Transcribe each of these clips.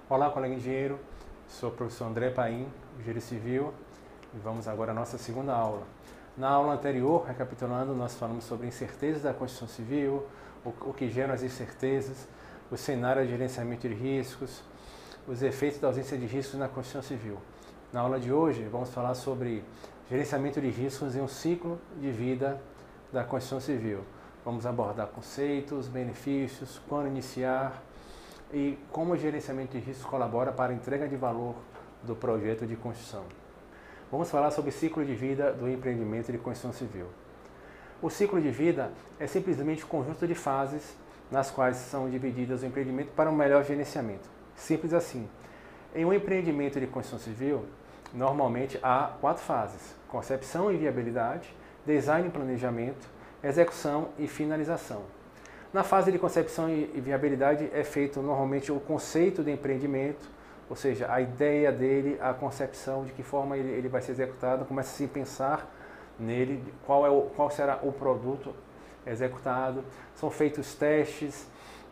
Olá, colega engenheiro, sou o professor André Paim, engenheiro civil, e vamos agora à nossa segunda aula. Na aula anterior, recapitulando, nós falamos sobre incertezas da construção civil, o que geram as incertezas, o cenário de gerenciamento de riscos, os efeitos da ausência de riscos na construção civil. Na aula de hoje, vamos falar sobre gerenciamento de riscos em um ciclo de vida da construção civil. Vamos abordar conceitos, benefícios, quando iniciar e como o gerenciamento de riscos colabora para a entrega de valor do projeto de construção. Vamos falar sobre o ciclo de vida do empreendimento de construção civil. O ciclo de vida é simplesmente um conjunto de fases nas quais são divididas o empreendimento para um melhor gerenciamento. Simples assim. Em um empreendimento de construção civil, normalmente há 4 fases: concepção e viabilidade, design e planejamento, execução e finalização. Na fase de concepção e viabilidade é feito normalmente o conceito de empreendimento, ou seja, a ideia dele, a concepção, de que forma ele vai ser executado, começa a se pensar nele, qual será o produto executado. São feitos testes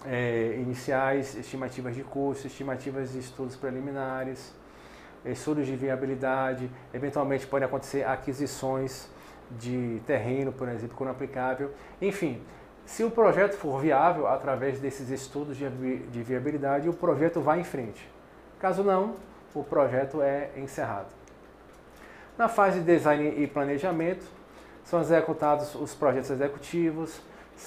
iniciais, estimativas de custo, estimativas de estudos preliminares, estudos de viabilidade, eventualmente podem acontecer aquisições de terreno, por exemplo, quando aplicável. Enfim, se o projeto for viável através desses estudos de viabilidade, o projeto vai em frente. Caso não, o projeto é encerrado. Na fase de design e planejamento, são executados os projetos executivos,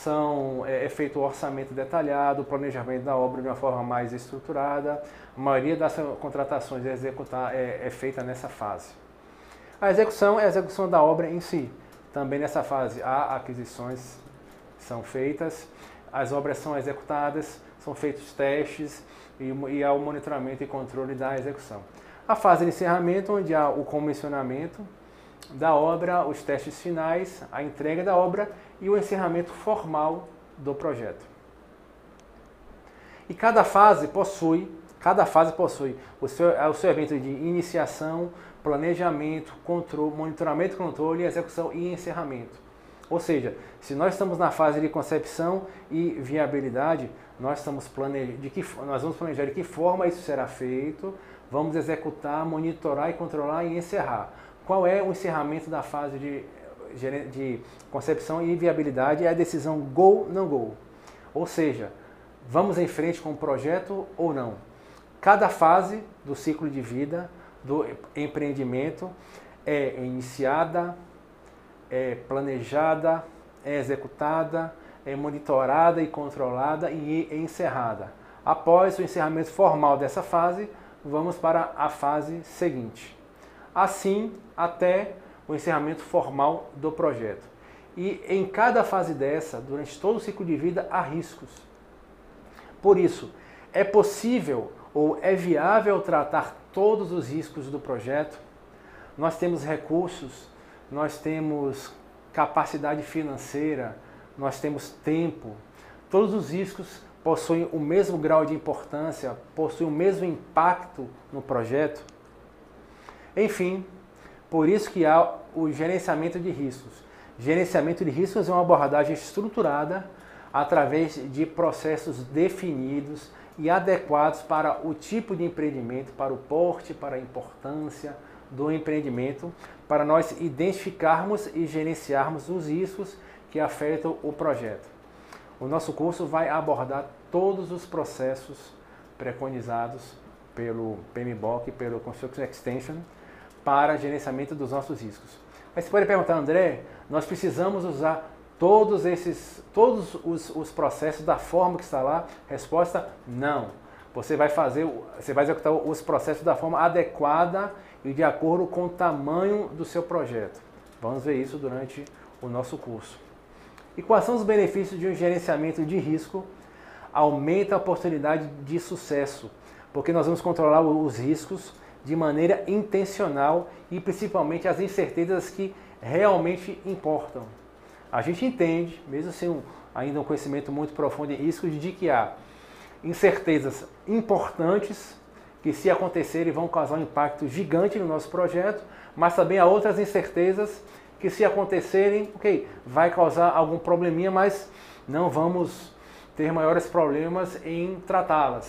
é feito o orçamento detalhado, o planejamento da obra de uma forma mais estruturada. A maioria das contratações é feita nessa fase. A execução é a execução da obra em si. Também nessa fase há aquisições são feitas, as obras são executadas, são feitos testes e há o monitoramento e controle da execução. A fase de encerramento, onde há o comissionamento da obra, os testes finais, a entrega da obra e o encerramento formal do projeto. E cada fase possui o seu evento de iniciação, planejamento, controle, monitoramento, controle, execução e encerramento. Ou seja, se nós estamos na fase de concepção e viabilidade, nós vamos planejar de que forma isso será feito, vamos executar, monitorar e controlar e encerrar. Qual é o encerramento da fase de concepção e viabilidade? É a decisão go, não go. Ou seja, vamos em frente com o projeto ou não. Cada fase do ciclo de vida do empreendimento é iniciada, é planejada, é executada, é monitorada e controlada e encerrada. Após o encerramento formal dessa fase, vamos para a fase seguinte. Assim, até o encerramento formal do projeto. E em cada fase dessa, durante todo o ciclo de vida, há riscos. Por isso, é possível ou é viável tratar todos os riscos do projeto? Nós temos recursos, nós temos capacidade financeira, nós temos tempo. Todos os riscos possuem o mesmo grau de importância, possuem o mesmo impacto no projeto. Enfim, por isso que há o gerenciamento de riscos. Gerenciamento de riscos é uma abordagem estruturada através de processos definidos e adequados para o tipo de empreendimento, para o porte, para a importância do empreendimento, para nós identificarmos e gerenciarmos os riscos que afetam o projeto. O nosso curso vai abordar todos os processos preconizados pelo PMBOK, pelo Construction Extension, para gerenciamento dos nossos riscos. Mas você pode perguntar, André, nós precisamos usar todos os processos da forma que está lá? Resposta, não. Você vai executar os processos da forma adequada e de acordo com o tamanho do seu projeto. Vamos ver isso durante o nosso curso. E quais são os benefícios de um gerenciamento de risco? Aumenta a oportunidade de sucesso, porque nós vamos controlar os riscos de maneira intencional e principalmente as incertezas que realmente importam. A gente entende, mesmo sem ainda um conhecimento muito profundo em riscos, de que há incertezas importantes que, se acontecerem, vão causar um impacto gigante no nosso projeto, mas também há outras incertezas que, se acontecerem, vai causar algum probleminha, mas não vamos ter maiores problemas em tratá-las.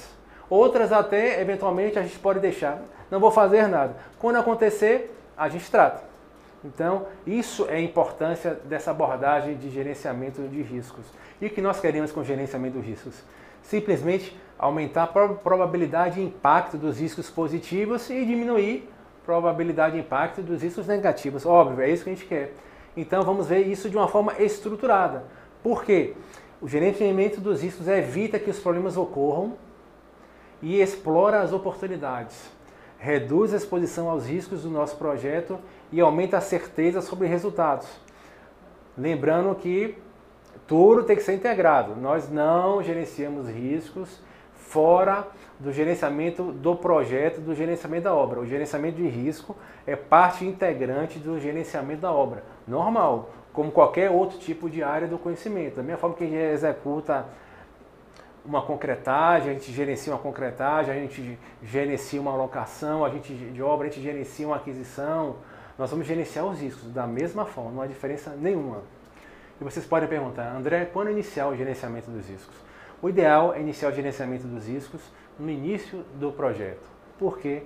Outras até, eventualmente, a gente pode deixar. Não vou fazer nada. Quando acontecer, a gente trata. Então, isso é a importância dessa abordagem de gerenciamento de riscos. E o que nós queremos com o gerenciamento de riscos? Simplesmente aumentar a probabilidade de impacto dos riscos positivos e diminuir a probabilidade de impacto dos riscos negativos. Óbvio, é isso que a gente quer. Então, vamos ver isso de uma forma estruturada. Por quê? O gerenciamento dos riscos evita que os problemas ocorram e explora as oportunidades. Reduz a exposição aos riscos do nosso projeto e aumenta a certeza sobre resultados. Lembrando que tudo tem que ser integrado. Nós não gerenciamos riscos fora do gerenciamento do projeto, do gerenciamento da obra. O gerenciamento de risco é parte integrante do gerenciamento da obra. Normal, como qualquer outro tipo de área do conhecimento. Da mesma forma que a gente executa uma concretagem, a gente gerencia uma concretagem, a gente gerencia uma locação, a gente de obra, a gente gerencia uma aquisição. Nós vamos gerenciar os riscos da mesma forma, não há diferença nenhuma. E vocês podem perguntar, André, quando iniciar o gerenciamento dos riscos? O ideal é iniciar o gerenciamento dos riscos no início do projeto. Porque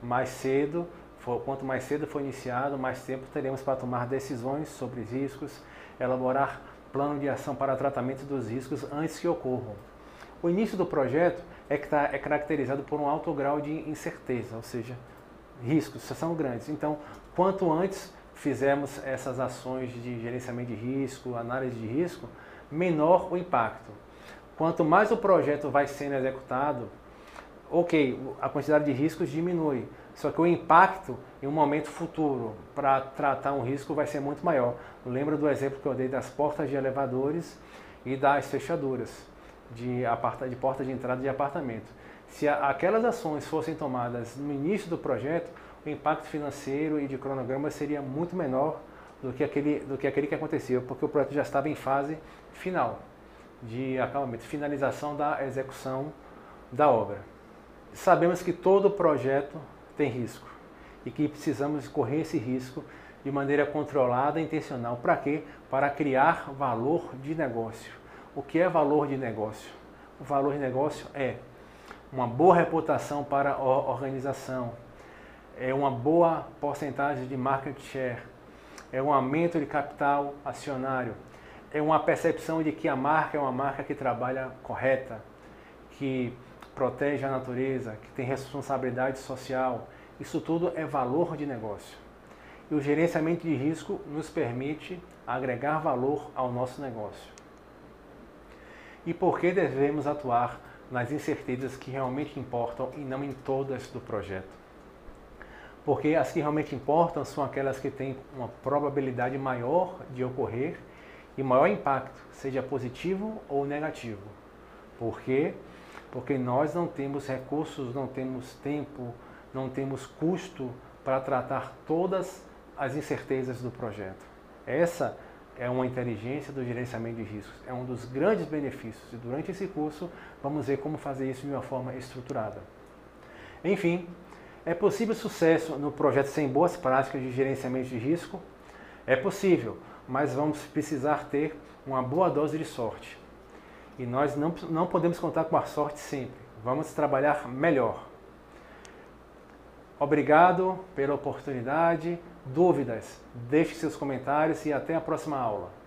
quanto mais cedo for iniciado, mais tempo teremos para tomar decisões sobre os riscos, elaborar plano de ação para tratamento dos riscos antes que ocorram. O início do projeto é caracterizado por um alto grau de incerteza, ou seja, riscos são grandes. Então, quanto antes fizermos essas ações de gerenciamento de risco, análise de risco, menor o impacto. Quanto mais o projeto vai sendo executado, ok, a quantidade de riscos diminui, só que o impacto em um momento futuro para tratar um risco vai ser muito maior. Lembra do exemplo que eu dei das portas de elevadores e das fechaduras de porta de entrada de apartamento. Se aquelas ações fossem tomadas no início do projeto, o impacto financeiro e de cronograma seria muito menor do que aquele que aconteceu, porque o projeto já estava em fase final de acabamento, finalização da execução da obra. Sabemos que todo projeto tem risco e que precisamos correr esse risco de maneira controlada e intencional. Para quê? Para criar valor de negócio. O que é valor de negócio? O valor de negócio é uma boa reputação para a organização, é uma boa porcentagem de market share, é um aumento de capital acionário, é uma percepção de que a marca é uma marca que trabalha correta, que protege a natureza, que tem responsabilidade social. Isso tudo é valor de negócio. E o gerenciamento de risco nos permite agregar valor ao nosso negócio. E por que devemos atuar nas incertezas que realmente importam e não em todas do projeto? Porque as que realmente importam são aquelas que têm uma probabilidade maior de ocorrer e maior impacto, seja positivo ou negativo. Por quê? Porque nós não temos recursos, não temos tempo, não temos custo para tratar todas as incertezas do projeto. Essa é uma inteligência do gerenciamento de riscos, é um dos grandes benefícios. E durante esse curso vamos ver como fazer isso de uma forma estruturada. Enfim, é possível sucesso no projeto sem boas práticas de gerenciamento de risco? É possível, mas vamos precisar ter uma boa dose de sorte. E nós não podemos contar com a sorte sempre. Vamos trabalhar melhor. Obrigado pela oportunidade. Dúvidas? Deixe seus comentários e até a próxima aula.